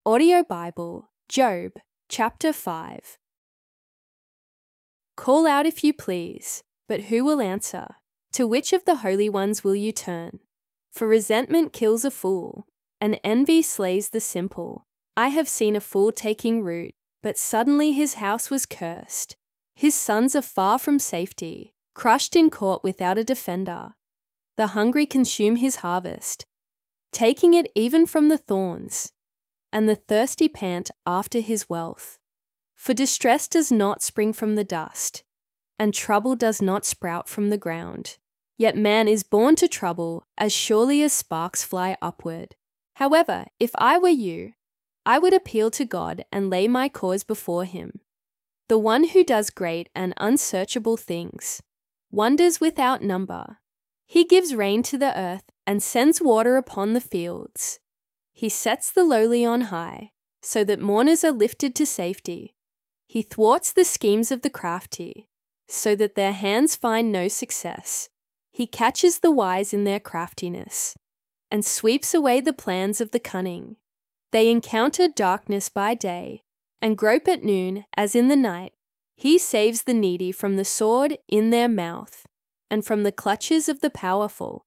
Audio Bible, Job, chapter 5. Call out if you please, but who will answer? To which of the holy ones will you turn? For resentment kills a fool, and envy slays the simple. I have seen a fool taking root, but suddenly his house was cursed. His sons are far from safety, crushed in court without a defender. The hungry consume his harvest, taking it even from the thorns, and the thirsty pant after his wealth. For distress does not spring from the dust, and trouble does not sprout from the ground. Yet man is born to trouble as surely as sparks fly upward. However, if I were you, I would appeal to God and lay my cause before him. The one who does great and unsearchable things, wonders without number. He gives rain to the earth and sends water upon the fields. He sets the lowly on high, so that mourners are lifted to safety. He thwarts the schemes of the crafty, so that their hands find no success. He catches the wise in their craftiness, and sweeps away the plans of the cunning. They encounter darkness by day, and grope at noon as in the night. He saves the needy from the sword in their mouth, and from the clutches of the powerful.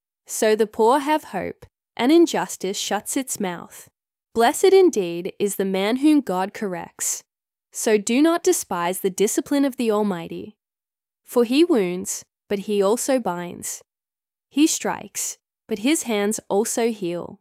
So the poor have hope, and injustice shuts its mouth. Blessed indeed is the man whom God corrects. So do not despise the discipline of the Almighty. For he wounds, but he also binds. He strikes, but his hands also heal.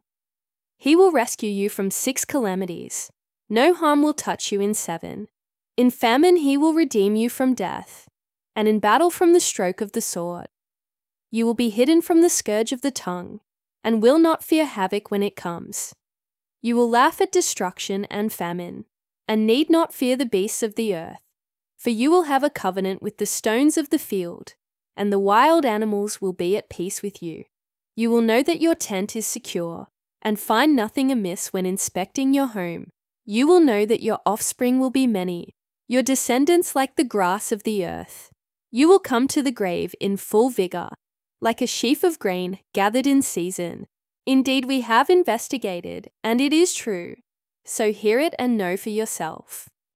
He will rescue you from 6 calamities. No harm will touch you in 7. In famine he will redeem you from death, and in battle from the stroke of the sword. You will be hidden from the scourge of the tongue, and will not fear havoc when it comes. You will laugh at destruction and famine, and need not fear the beasts of the earth. For you will have a covenant with the stones of the field, and the wild animals will be at peace with you. You will know that your tent is secure, and find nothing amiss when inspecting your home. You will know that your offspring will be many, your descendants like the grass of the earth. You will come to the grave in full vigor, like a sheaf of grain gathered in season. Indeed, we have investigated, and it is true. So hear it and know for yourself.